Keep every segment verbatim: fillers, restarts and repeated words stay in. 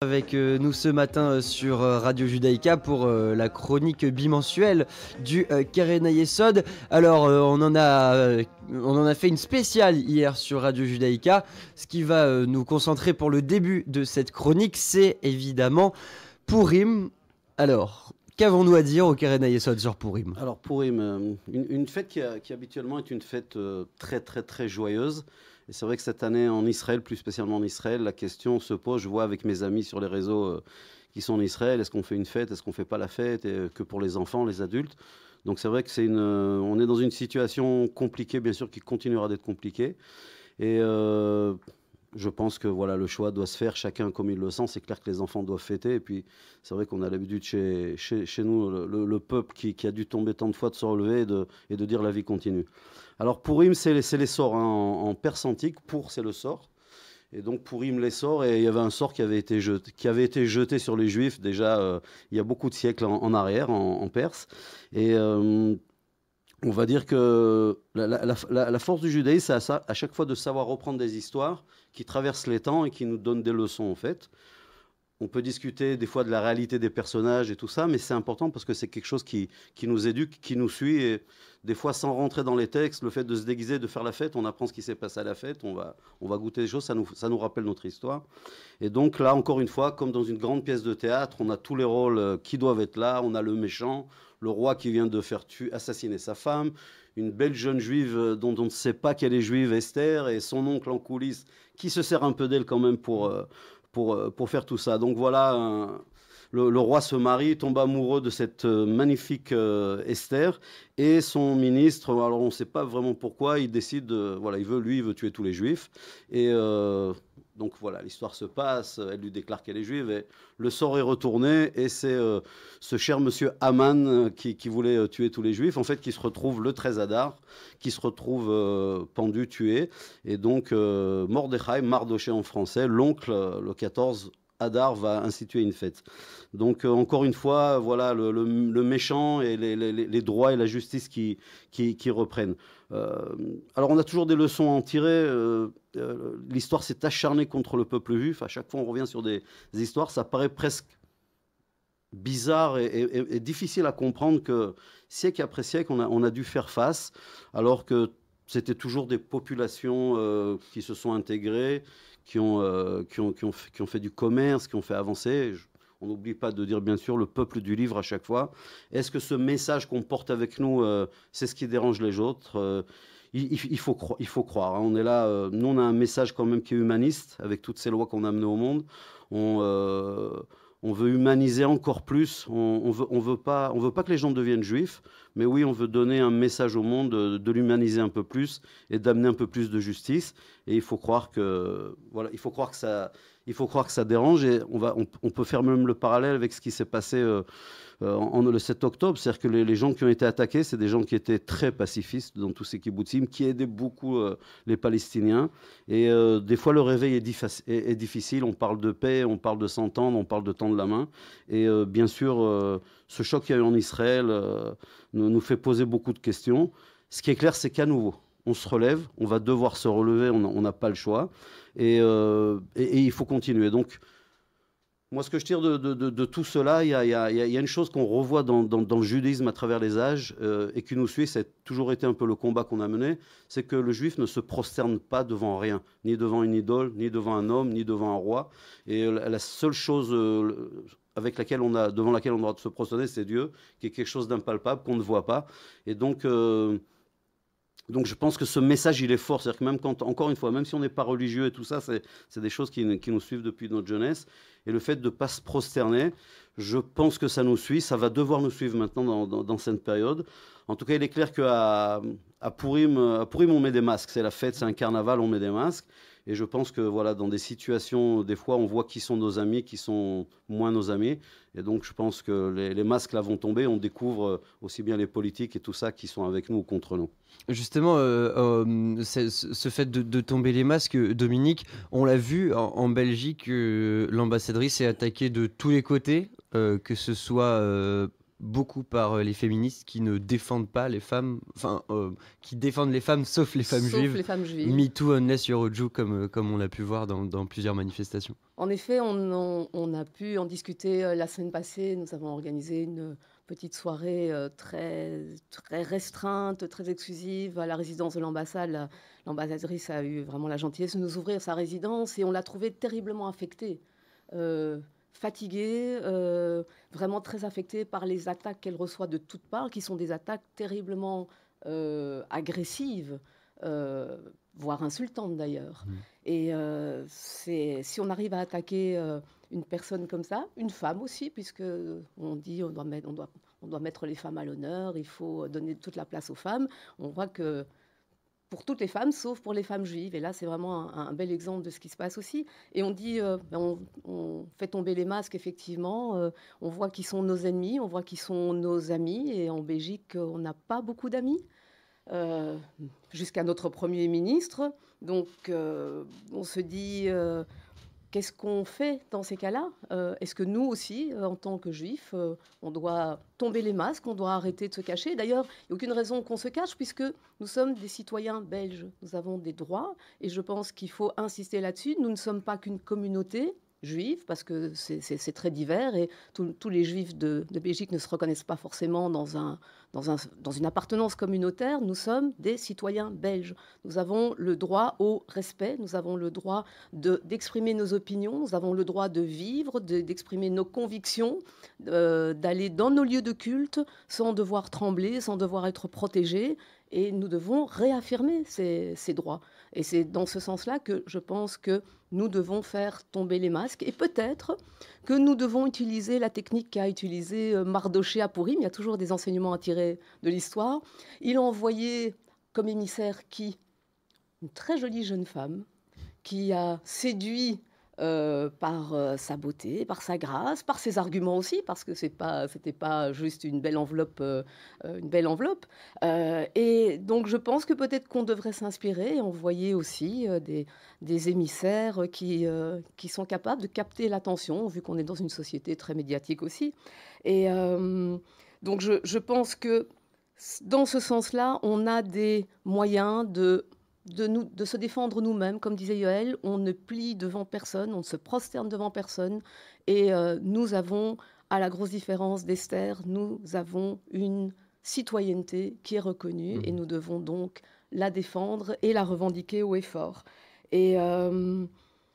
Avec euh, nous ce matin euh, sur euh, Radio Judaïka pour euh, la chronique bimensuelle du euh, Keren Hayesod. Alors euh, on, en a, euh, on en a fait une spéciale hier sur Radio Judaïka. Ce qui va euh, nous concentrer pour le début de cette chronique, c'est évidemment Purim. Alors, qu'avons-nous à dire au Keren Hayesod sur Purim? Alors Purim, euh, une, une fête qui, a, qui habituellement est une fête euh, très très très joyeuse. Et c'est vrai que cette année en Israël, plus spécialement en Israël, la question se pose, je vois avec mes amis sur les réseaux euh, qui sont en Israël, est-ce qu'on fait une fête, est-ce qu'on fait pas la fête, et, euh, que pour les enfants, les adultes. Donc c'est vrai que c'est une, euh, on est dans une situation compliquée, bien sûr, qui continuera d'être compliquée. Et euh, je pense que voilà, le choix doit se faire chacun comme il le sent. C'est clair que les enfants doivent fêter. Et puis c'est vrai qu'on a l'habitude chez, chez, chez nous, le, le, le peuple qui, qui a dû tomber tant de fois, de se relever et de, et de dire la vie continue. Alors Purim, c'est les, c'est les sorts hein, en, en perse antique. Pour, c'est le sort. Et donc Purim, les sorts. Et il y avait un sort qui avait été jeté, qui avait été jeté sur les Juifs déjà euh, il y a beaucoup de siècles en, en arrière, en, en Perse. Et euh, on va dire que la, la, la, la force du judaïsme, c'est à, à chaque fois de savoir reprendre des histoires qui traversent les temps et qui nous donnent des leçons en fait. On peut discuter des fois de la réalité des personnages et tout ça, mais c'est important parce que c'est quelque chose qui, qui nous éduque, qui nous suit. Et des fois, sans rentrer dans les textes, le fait de se déguiser, de faire la fête, on apprend ce qui s'est passé à la fête, on va, on va goûter des choses, ça nous, ça nous rappelle notre histoire. Et donc là, encore une fois, comme dans une grande pièce de théâtre, on a tous les rôles qui doivent être là. On a le méchant, le roi qui vient de faire tuer, assassiner sa femme, une belle jeune juive dont on ne sait pas qu'elle est juive, Esther, et son oncle en coulisses qui se sert un peu d'elle quand même pour... Euh, Pour, pour faire tout ça. Donc voilà, un, le, le roi se marie, tombe amoureux de cette magnifique euh, Esther, et son ministre, alors on ne sait pas vraiment pourquoi, il décide, de, voilà, il veut, lui, il veut tuer tous les juifs, et euh, donc voilà, l'histoire se passe, elle lui déclare qu'elle est juive, et le sort est retourné, et c'est euh, ce cher monsieur Haman euh, qui, qui voulait euh, tuer tous les juifs, en fait, qui se retrouve le treize Adar, qui se retrouve euh, pendu, tué, et donc euh, Mordechai, Mardoché en français, l'oncle, euh, le quatorze Adar va instituer une fête. Donc euh, encore une fois, voilà le, le, le méchant et les, les, les, droits et la justice qui, qui, qui reprennent. Euh, alors on a toujours des leçons à en tirer. Euh, euh, L'histoire s'est acharnée contre le peuple juif. À chaque fois on revient sur des, des histoires. Ça paraît presque bizarre et, et, et difficile à comprendre que siècle après siècle on a, on a dû faire face, alors que c'était toujours des populations euh, qui se sont intégrées, qui ont, euh, qui, ont, qui, ont, qui ont fait du commerce, qui ont fait avancer. Je, on n'oublie pas de dire, bien sûr, le peuple du livre à chaque fois. Est-ce que ce message qu'on porte avec nous, euh, c'est ce qui dérange les autres euh, il, il, faut croire, il faut croire. Hein. On est là, euh, nous, on a un message quand même qui est humaniste, avec toutes ces lois qu'on a amenées au monde. On... Euh, On veut humaniser encore plus. On ne veut, on veut, pas, on veut pas que les gens deviennent juifs, mais oui, on veut donner un message au monde, de, de l'humaniser un peu plus et d'amener un peu plus de justice. Et il faut croire que, voilà, il faut croire que ça, il faut croire que ça dérange. Et on, va, on, on peut faire même le parallèle avec ce qui s'est passé euh, en, en, le sept octobre. C'est-à-dire que les, les gens qui ont été attaqués, c'est des gens qui étaient très pacifistes dans tous ces kibbutzim, qui aidaient beaucoup euh, les Palestiniens. Et euh, des fois, le réveil est, est, est difficile. On parle de paix, on parle de s'entendre, on parle de tendre la main. Et euh, bien sûr, euh, ce choc qu'il y a eu en Israël euh, nous, nous fait poser beaucoup de questions. Ce qui est clair, c'est qu'à nouveau, on se relève, on va devoir se relever, on n'a pas le choix. Et, euh, et, et il faut continuer. Donc, moi, ce que je tire de, de, de, de tout cela, il y a, y, a, y a une chose qu'on revoit dans, dans, dans le judaïsme à travers les âges euh, et qui nous suit, c'est toujours été un peu le combat qu'on a mené, c'est que le juif ne se prosterne pas devant rien, ni devant une idole, ni devant un homme, ni devant un roi. Et la, la seule chose euh, avec laquelle on a, devant laquelle on doit se prosterner, c'est Dieu, qui est quelque chose d'impalpable, qu'on ne voit pas. Et donc... Euh, Donc je pense que ce message, il est fort. C'est-à-dire que même quand, encore une fois, même si on n'est pas religieux et tout ça, c'est des choses qui, qui nous suivent depuis notre jeunesse. Et le fait de ne pas se prosterner, je pense que ça nous suit. Ça va devoir nous suivre maintenant dans, dans, dans cette période. En tout cas, il est clair qu'à à Purim, à Purim, on met des masques. C'est la fête, c'est un carnaval, on met des masques. Et je pense que voilà, dans des situations, des fois, on voit qui sont nos amis, qui sont moins nos amis. Et donc, je pense que les, les masques là vont tomber. On découvre aussi bien les politiques et tout ça qui sont avec nous ou contre nous. Justement, euh, euh, ce fait de, de tomber les masques, Dominique, on l'a vu en, en Belgique, euh, l'ambassadrice est attaquée de tous les côtés, euh, que ce soit euh, beaucoup par euh, les féministes qui ne défendent pas les femmes, enfin, euh, qui défendent les femmes sauf les femmes Sauf juives. les femmes juives. Me too unless you're a Jew, comme, euh, comme on l'a pu voir dans, dans plusieurs manifestations. En effet, on, on- on a pu en discuter euh, la semaine passée. Nous avons organisé une petite soirée euh, très, très restreinte, très exclusive à la résidence de l'ambassade. La- L'ambassadrice a eu vraiment la gentillesse de nous ouvrir sa résidence et on l'a trouvée terriblement affectée, euh, fatiguée, euh, vraiment très affectée par les attaques qu'elle reçoit de toutes parts, qui sont des attaques terriblement euh, agressives, euh, voire insultantes d'ailleurs. Mmh. Et euh, c'est, si on arrive à attaquer euh, une personne comme ça, une femme aussi, puisque on dit on doit mettre, on doit, on doit mettre les femmes à l'honneur, il faut donner toute la place aux femmes, on voit que pour toutes les femmes, sauf pour les femmes juives. Et là, c'est vraiment un, un bel exemple de ce qui se passe aussi. Et on dit, euh, ben, on, on fait tomber les masques, effectivement. Euh, on voit qui sont nos ennemis, on voit qui sont nos amis. Et en Belgique, on n'a pas beaucoup d'amis, euh, jusqu'à notre Premier ministre. Donc, euh, on se dit, euh, qu'est-ce qu'on fait dans ces cas-là? Euh, Est-ce que nous aussi, euh, en tant que juifs, euh, on doit tomber les masques, on doit arrêter de se cacher? D'ailleurs, il n'y a aucune raison qu'on se cache puisque nous sommes des citoyens belges. Nous avons des droits et je pense qu'il faut insister là-dessus. Nous ne sommes pas qu'une communauté juive parce que c'est- c'est c'est très divers et tous tous les juifs de, de Belgique ne se reconnaissent pas forcément dans, un, dans, un, dans une appartenance communautaire. Nous sommes des citoyens belges. Nous avons le droit au respect, nous avons le droit de- d'exprimer nos opinions, nous avons le droit de vivre, de- d'exprimer nos convictions, euh, d'aller dans nos lieux de culte sans devoir trembler, sans devoir être protégés. Et nous devons réaffirmer ces, ces droits. Et c'est dans ce sens-là que je pense que nous devons faire tomber les masques. Et peut-être que nous devons utiliser la technique qu'a utilisée euh, Mardoché à Pourim. Il y a toujours des enseignements à tirer de l'histoire. Il a envoyé comme émissaire qui? Une très jolie jeune femme qui a séduit euh, par euh, sa beauté, par sa grâce, par ses arguments aussi, parce que c'est pas, c'était pas juste une belle enveloppe, euh, euh, une belle enveloppe. Euh, et donc je pense que peut-être qu'on devrait s'inspirer et envoyer aussi euh, des, des émissaires qui, euh, qui sont capables de capter l'attention, vu qu'on est dans une société très médiatique aussi. Et euh, donc je, je pense que dans ce sens-là, on a des moyens de de, nous, de se défendre nous-mêmes. Comme disait Yoël, on ne plie devant personne, on ne se prosterne devant personne. Et euh, nous avons, à la grosse différence d'Esther, nous avons une citoyenneté qui est reconnue Mmh. et nous devons donc la défendre et la revendiquer haut et fort. Et euh,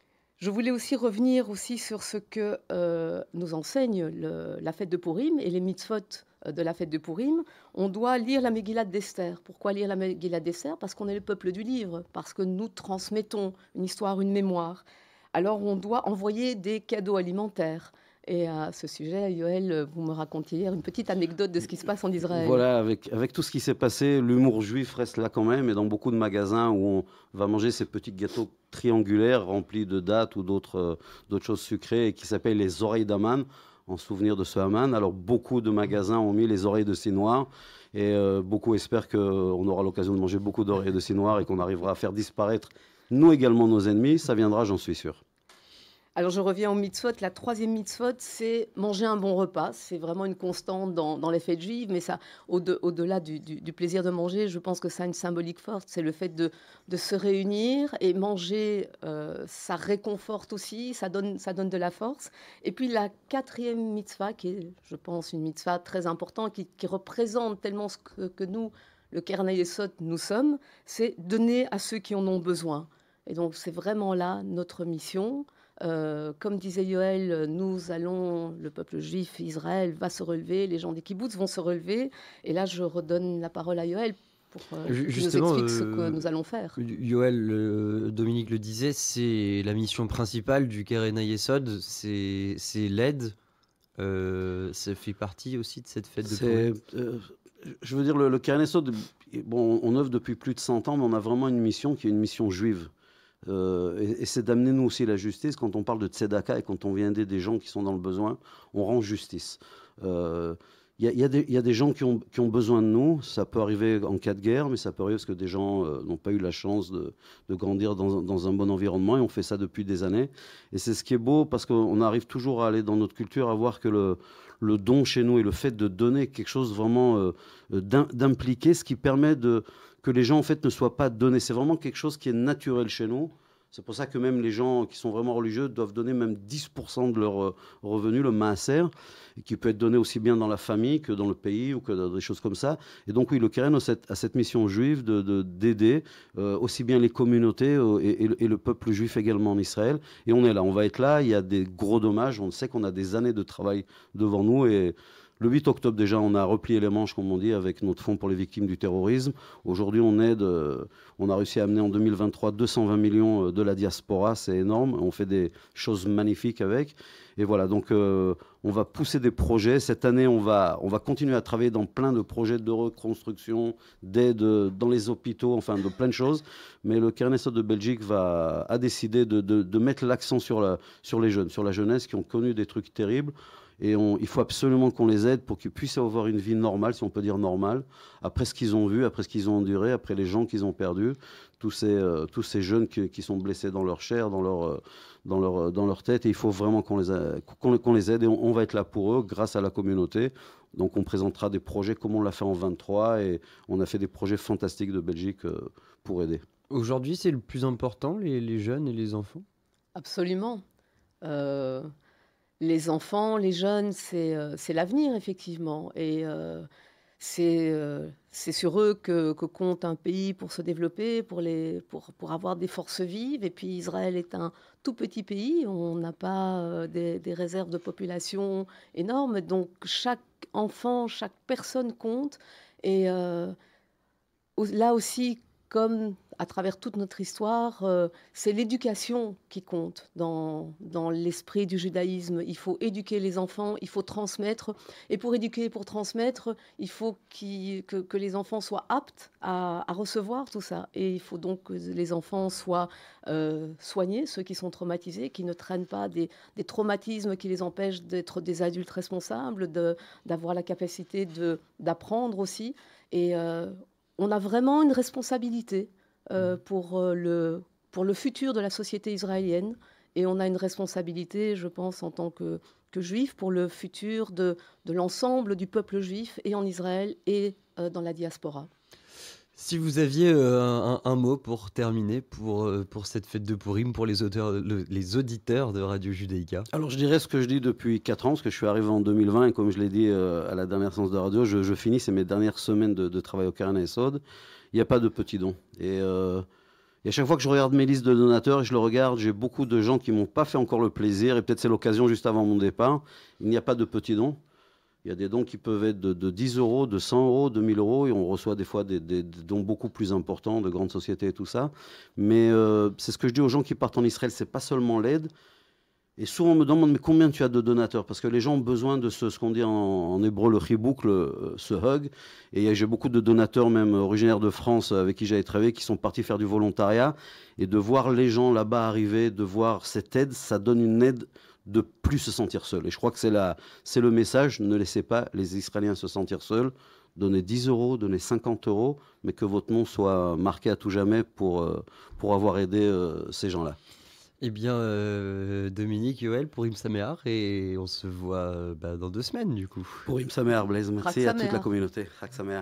je voulais aussi revenir aussi sur ce que euh, nous enseigne le- la fête de Pourim et les mitzvot euh, de la fête de Pourim. On doit lire la Megillah d'Esther. Pourquoi lire la Megillah d'Esther? Parce qu'on est le peuple du livre, parce que nous transmettons une histoire, une mémoire. Alors on doit envoyer des cadeaux alimentaires. Et à ce sujet, Yoël, vous me racontiez hier une petite anecdote de ce qui se passe en Israël. Voilà, avec, avec tout ce qui s'est passé, l'humour juif reste là quand même. Et dans beaucoup de magasins où on va manger ces petits gâteaux triangulaires remplis de dattes ou d'autres euh, d'autres choses sucrées et qui s'appellent les oreilles d'Aman, en souvenir de ce Haman. Alors beaucoup de magasins ont mis les oreilles de scie noire et euh, beaucoup espèrent qu'on aura l'occasion de manger beaucoup d'oreilles de scie noire et qu'on arrivera à faire disparaître nous également nos ennemis. Ça viendra, j'en suis sûr. Alors je reviens au mitzvot. La troisième mitzvot, c'est manger un bon repas. C'est vraiment une constante dans, dans les fêtes juives, mais ça, au-de- au-delà du, du- du plaisir de manger, je pense que ça a une symbolique forte. C'est le fait de, de se réunir et manger, euh, ça réconforte aussi, ça donne, ça donne de la force. Et puis la quatrième mitzvah, qui est, je pense, une mitzvah très importante, qui, qui représente tellement ce que, que nous, le Keren Hayesod, nous sommes, c'est donner à ceux qui en ont besoin. Et donc c'est vraiment là notre mission. Euh, comme disait Yoël, nous allons, le peuple juif, Israël va se relever, les gens des kibboutz vont se relever. Et là, je redonne la parole à Yoël pour euh, Ju- qu'il nous Justement, explique ce que euh, nous allons faire. Yoël, euh, Dominique le disait, c'est la mission principale du Keren Hayesod, c'est c'est l'aide. Euh, ça fait partie aussi de cette fête de C'est, Pourim. euh, je veux dire, le, le Keren Hayesod, bon, on œuvre depuis plus de cent ans, mais on a vraiment une mission qui est une mission juive. Euh, et, et c'est d'amener nous aussi la justice. Quand on parle de tzedaka et quand on vient aider des gens qui sont dans le besoin, on rend justice. Euh, Il y a, il y a des, il y a des gens qui ont, qui ont besoin de nous. Ça peut arriver en cas de guerre, mais ça peut arriver parce que des gens euh, n'ont pas eu la chance de, de grandir dans, dans un bon environnement, et on fait ça depuis des années. Et c'est ce qui est beau, parce qu'on arrive toujours à aller dans notre culture, à voir que le, le don chez nous et le fait de donner quelque chose vraiment euh, d'im- d'impliqué, ce qui permet de, que les gens en fait ne soient pas donnés. C'est vraiment quelque chose qui est naturel chez nous. C'est pour ça que même les gens qui sont vraiment religieux doivent donner même dix pour cent de leur euh, revenu, le maaser, qui peut être donné aussi bien dans la famille que dans le pays ou que dans des choses comme ça. Et donc oui, le Keren a cette, a cette mission juive de, de- d'aider euh, aussi bien les communautés euh, et, et le- et le peuple juif également en Israël. Et on est là, on va être là. Il y a des gros dommages. On sait qu'on a des années de travail devant nous. Et le huit octobre déjà, on a replié les manches, comme on dit, avec notre fonds pour les victimes du terrorisme. Aujourd'hui, on aide, euh, on a réussi à amener en deux mille vingt-trois deux cent vingt millions euh, de la diaspora, c'est énorme. On fait des choses magnifiques avec. Et voilà, donc euh, on va pousser des projets. Cette année, on va, on va continuer à travailler dans plein de projets de reconstruction, d'aide euh, dans les hôpitaux, enfin de plein de choses. Mais le Keren Yesod de Belgique va, a décidé de, de- de mettre l'accent sur, la, sur les jeunes, sur la jeunesse qui ont connu des trucs terribles. Et on- il faut absolument qu'on les aide pour qu'ils puissent avoir une vie normale, si on peut dire normale, après ce qu'ils ont vu, après ce qu'ils ont enduré, après les gens qu'ils ont perdus, tous ces, euh, tous ces jeunes qui, qui sont blessés dans leur chair, dans leur, euh, dans leur, euh, dans leur tête. Et il faut vraiment qu'on les, a- qu'on, qu'on les aide, et on, on va être là pour eux grâce à la communauté. Donc on présentera des projets comme on l'a fait en vingt-trois, et on a fait des projets fantastiques de Belgique euh, pour aider. Aujourd'hui, c'est le plus important, les, les jeunes et les enfants? Absolument. Euh, les enfants, les jeunes, c'est euh, c'est l'avenir, effectivement. Et euh, c'est euh, c'est sur eux que, que compte un pays pour se développer, pour, les, pour, pour avoir des forces vives. Et puis Israël est un tout petit pays, on n'a pas euh, des, des réserves de population énormes. Donc chaque enfant, chaque personne compte. Et euh, au- là aussi, comme à travers toute notre histoire, euh, c'est l'éducation qui compte dans, dans l'esprit du judaïsme. Il faut éduquer les enfants, il faut transmettre. Et pour éduquer, pour transmettre, il faut qu'il- que, que les enfants soient aptes à, à recevoir tout ça. Et il faut donc que les enfants soient euh, soignés, ceux qui sont traumatisés, qui ne traînent pas des, des traumatismes qui les empêchent d'être des adultes responsables, de- d'avoir la capacité de- d'apprendre aussi. Et euh, on a vraiment une responsabilité euh, pour, euh, le, pour le futur de la société israélienne. Et on a une responsabilité, je pense, en tant que, que juif, pour le futur de, de l'ensemble du peuple juif, et en Israël, et euh, dans la diaspora. Si vous aviez euh, un, un mot pour terminer pour, euh, pour cette fête de Purim, pour les auteurs, le- les auditeurs de Radio Judaïka. Alors je dirais ce que je dis depuis quatre ans, parce que je suis arrivé en deux mille vingt, et comme je l'ai dit euh, à la dernière séance de radio, je, je finis, c'est mes dernières semaines de, de travail au Keren Yesod. Il n'y a pas de petits dons. Et, euh, et à chaque fois que je regarde mes listes de donateurs, et je le regarde, j'ai beaucoup de gens qui m'ont pas fait encore le plaisir, et peut-être c'est l'occasion juste avant mon départ. Il n'y a pas de petits dons. Il y a des dons qui peuvent être de, de dix euros, de cent euros, de mille euros, et on reçoit des fois des, des- des dons beaucoup plus importants de grandes sociétés et tout ça. Mais euh, c'est ce que je dis aux gens qui partent en Israël, c'est pas seulement l'aide. Et souvent on me demande, mais combien tu as de donateurs? Parce que les gens ont besoin de ce, ce qu'on dit en, en hébreu le chibouk, le- ce hug. Et j'ai beaucoup de donateurs, même originaires de France, avec qui j'avais travaillé, qui sont partis faire du volontariat. Et de voir les gens là-bas arriver, de voir cette aide, ça donne une aide de plus se sentir seul. Et je crois que c'est la, c'est le message, ne laissez pas les Israéliens se sentir seuls. Donnez dix euros, donnez cinquante euros, mais que votre nom soit marqué à tout jamais pour, euh, pour avoir aidé euh, ces gens-là. Eh bien, euh, Dominique, Yoël, Purim Saméar, et on se voit euh, bah, dans deux semaines du coup. Pour Im Samer, Blaise, merci Chag à toute la Sameach. communauté. Chag Sameach.